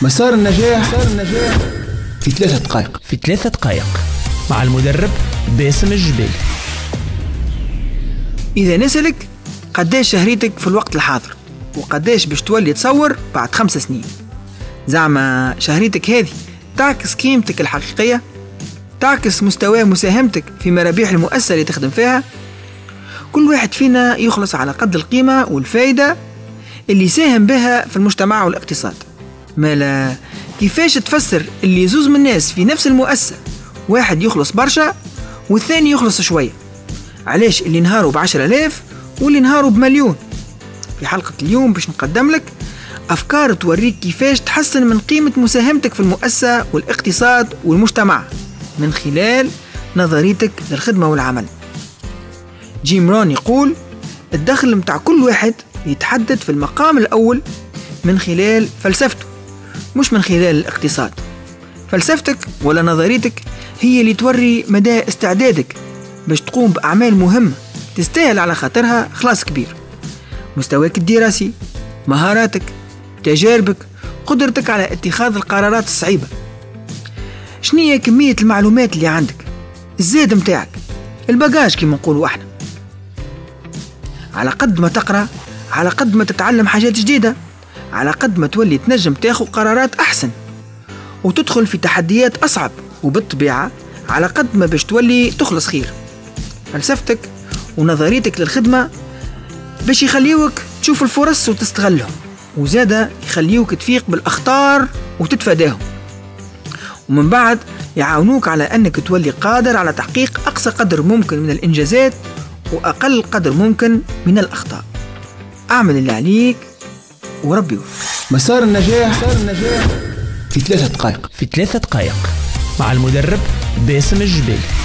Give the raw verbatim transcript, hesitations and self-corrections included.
مسار النجاح في ثلاثة دقائق. في ثلاثة دقائق مع المدرب باسم الجبيل. إذا نسألك قداش شهريتك في الوقت الحاضر وقداش باش تولي تصور بعد خمس سنين، زعما شهريتك هذه تعكس قيمتك الحقيقية، تعكس مستوى مساهمتك في مرابيح المؤسسة اللي تخدم فيها. كل واحد فينا يخلص على قد القيمة والفايدة اللي يساهم بها في المجتمع والاقتصاد. مالا كيفاش تفسر اللي يزوز من الناس في نفس المؤسسة، واحد يخلص برشا والثاني يخلص شوية؟ علاش اللي نهاروا بعشر الاف واللي نهاروا بمليون؟ في حلقة اليوم باش نقدم لك أفكار توريك كيفاش تحسن من قيمة مساهمتك في المؤسسة والاقتصاد والمجتمع من خلال نظريتك للخدمة والعمل. جيم رون يقول الدخل متاع كل واحد يتحدد في المقام الأول من خلال فلسفته، مش من خلال الاقتصاد. فلسفتك ولا نظريتك هي اللي توري مدى استعدادك باش تقوم بأعمال مهمة تستاهل على خاطرها خلاص كبير. مستواك الدراسي، مهاراتك، تجاربك، قدرتك على اتخاذ القرارات الصعيبة. شنية كمية المعلومات اللي عندك، الزاد متاعك، الباجاج كما نقولوا احنا. على قد ما تقرأ على قد ما تتعلم حاجات جديدة، على قد ما تولي تنجم تاخد قرارات أحسن وتدخل في تحديات أصعب، وبالطبيعة على قد ما باش تولي تخلص خير. فلسفتك ونظريتك للخدمة باش يخليوك تشوف الفرص وتستغلهم، وزادة يخليوك تفيق بالأخطار وتتفاداهم، ومن بعد يعاونوك على أنك تولي قادر على تحقيق أقصى قدر ممكن من الإنجازات وأقل قدر ممكن من الأخطاء. أعمل اللي عليك وربي يوفقك. مسار النجاح في ثلاثة دقائق. في ثلاثة دقائق مع المدرب باسم الجبيل.